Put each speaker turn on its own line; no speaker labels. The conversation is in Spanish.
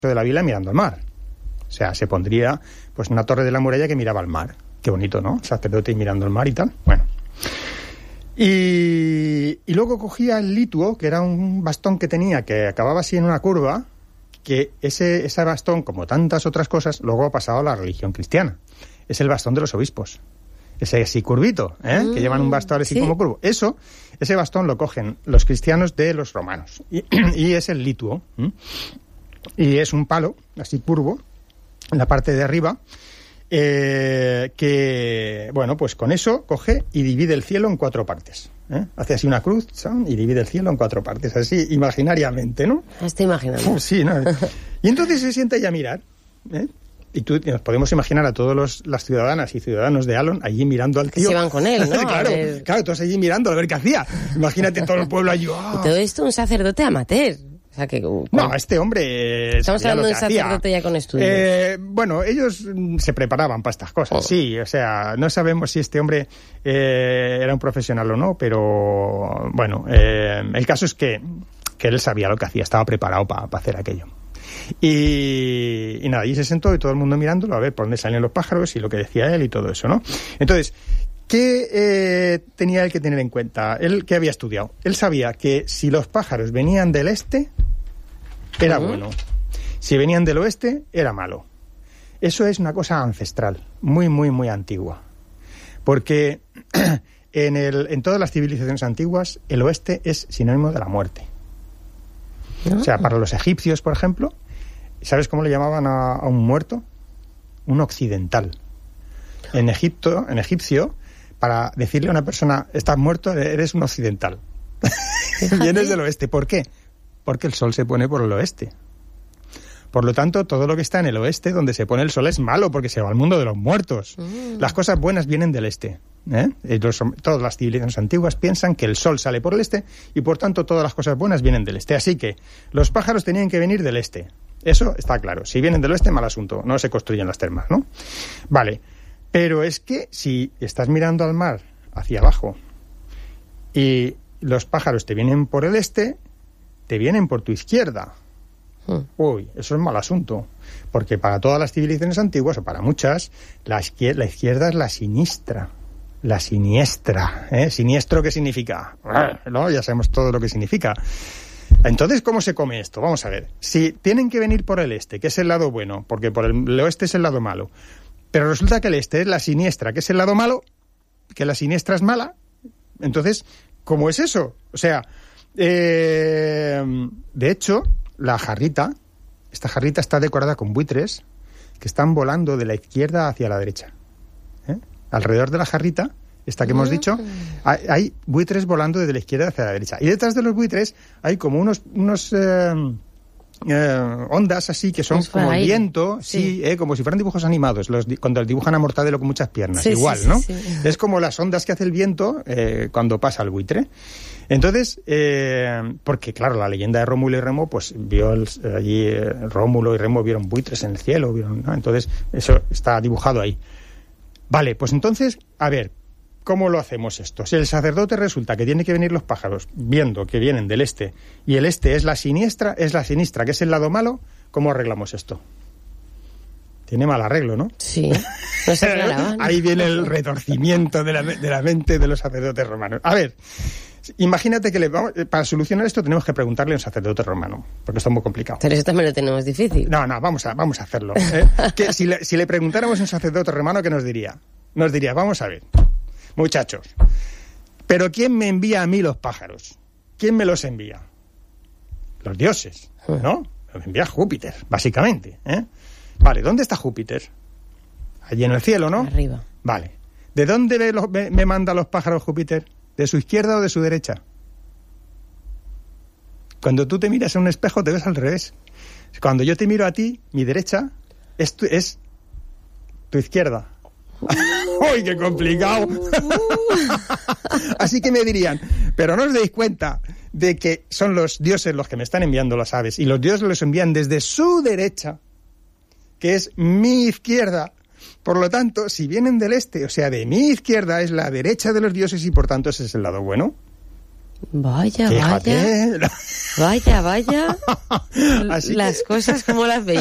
de la vila mirando al mar. O sea, se pondría pues una torre de la muralla que miraba al mar. Qué bonito, ¿no? El sacerdote mirando al mar y tal. Bueno. Y luego cogía el lituo, que era un bastón que tenía, que acababa así en una curva, que ese bastón, como tantas otras cosas, luego ha pasado a la religión cristiana. Es el bastón de los obispos. Ese así curvito, que llevan un bastón así como curvo. Ese bastón lo cogen los cristianos de los romanos. Y es el lituo. Y es un palo, así curvo, en la parte de arriba, que, bueno, pues con eso coge y divide el cielo en 4 partes. Hace así una cruz, ¿sabes? Y divide el cielo en 4 partes, así imaginariamente, ¿no?
Estoy imaginando.
Sí, ¿no? Y entonces se sienta ya a mirar, y nos podemos imaginar a todas las ciudadanas y ciudadanos de Alon allí mirando al tío.
Que se van con él, ¿no?
claro, todos allí mirando a ver qué hacía. Imagínate todo el pueblo allí. ¡Oh!
Y todo esto un sacerdote amateur. O sea que,
no, este hombre...
Estamos hablando de un sacerdote ya con estudios.
Bueno, ellos se preparaban para estas cosas, sí. O sea, no sabemos si este hombre era un profesional o no, pero bueno, el caso es que él sabía lo que hacía, estaba preparado para hacer aquello. Y nada, y se sentó y todo el mundo mirándolo a ver por dónde salían los pájaros y lo que decía él y todo eso, ¿no? Entonces, ¿qué tenía él que tener en cuenta? Él, ¿qué había estudiado? Él sabía que si los pájaros venían del este, era bueno. Si venían del oeste, era malo. Eso es una cosa ancestral, muy, muy, muy antigua. Porque en todas las civilizaciones antiguas, el oeste es sinónimo de la muerte. O sea, para los egipcios, por ejemplo, ¿sabes cómo le llamaban a un muerto? Un occidental. En egipcio, para decirle a una persona, estás muerto, eres un occidental. Vienes del oeste. ¿Por qué? Porque el sol se pone por el oeste. Por lo tanto, todo lo que está en el oeste, donde se pone el sol, es malo, porque se va al mundo de los muertos. Las cosas buenas vienen del este. Todas las civilizaciones antiguas piensan que el sol sale por el este y, por tanto, todas las cosas buenas vienen del este. Así que los pájaros tenían que venir del este. Eso está claro. Si vienen del oeste, mal asunto. No se construyen las termas, ¿no? Vale. Pero es que si estás mirando al mar hacia abajo y los pájaros te vienen por el este, te vienen por tu izquierda. Uy, eso es mal asunto. Porque para todas las civilizaciones antiguas, o para muchas, la izquierda es la sinistra. La siniestra. ¿Siniestro qué significa? ¿No? Ya sabemos todo lo que significa. Entonces, ¿cómo se come esto? Vamos a ver. Si tienen que venir por el este, que es el lado bueno, porque por el oeste es el lado malo, pero resulta que el este es la siniestra, que es el lado malo, que la siniestra es mala, entonces, ¿cómo es eso? O sea, de hecho, esta jarrita está decorada con buitres que están volando de la izquierda hacia la derecha. Alrededor de la jarrita, esta que hemos dicho, hay buitres volando desde la izquierda hacia la derecha. Y detrás de los buitres hay como unos ondas así que son como el viento, como si fueran dibujos animados, cuando dibujan a Mortadelo con muchas piernas, igual, ¿no? Sí. Es como las ondas que hace el viento cuando pasa el buitre. Entonces, porque claro, la leyenda de Rómulo y Remo, pues vio allí Rómulo y Remo vieron buitres en el cielo, ¿no? Entonces eso está dibujado ahí. Vale, pues entonces, a ver, ¿cómo lo hacemos esto? Si el sacerdote resulta que tiene que venir los pájaros viendo que vienen del este y el este es la sinistra, que es el lado malo, ¿cómo arreglamos esto? Tiene mal arreglo, ¿no?
Sí, no se aclaraban.
Ahí viene el retorcimiento de la mente de los sacerdotes romanos. A ver, imagínate que para solucionar esto tenemos que preguntarle a un sacerdote romano, porque esto es muy complicado.
Pero eso también lo tenemos difícil.
No, vamos a hacerlo. Que si le preguntáramos a un sacerdote romano, ¿qué nos diría? Nos diría, vamos a ver, muchachos, ¿pero quién me envía a mí los pájaros? ¿Quién me los envía? Los dioses, ¿no? Los envía Júpiter, básicamente, Vale, ¿dónde está Júpiter? Allí en el cielo, ¿no?
Arriba.
Vale. ¿De dónde me manda los pájaros Júpiter? ¿De su izquierda o de su derecha? Cuando tú te miras en un espejo te ves al revés. Cuando yo te miro a ti, mi derecha es tu izquierda. ¡Uy, qué complicado! Así que me dirían, pero no os dais cuenta de que son los dioses los que me están enviando las aves, y los dioses los envían desde su derecha, que es mi izquierda. Por lo tanto, si vienen del este, o sea, de mi izquierda, es la derecha de los dioses y por tanto ese es el lado bueno.
Vaya,
Fíjate.
vaya. Vaya.
Así
las cosas como las veis.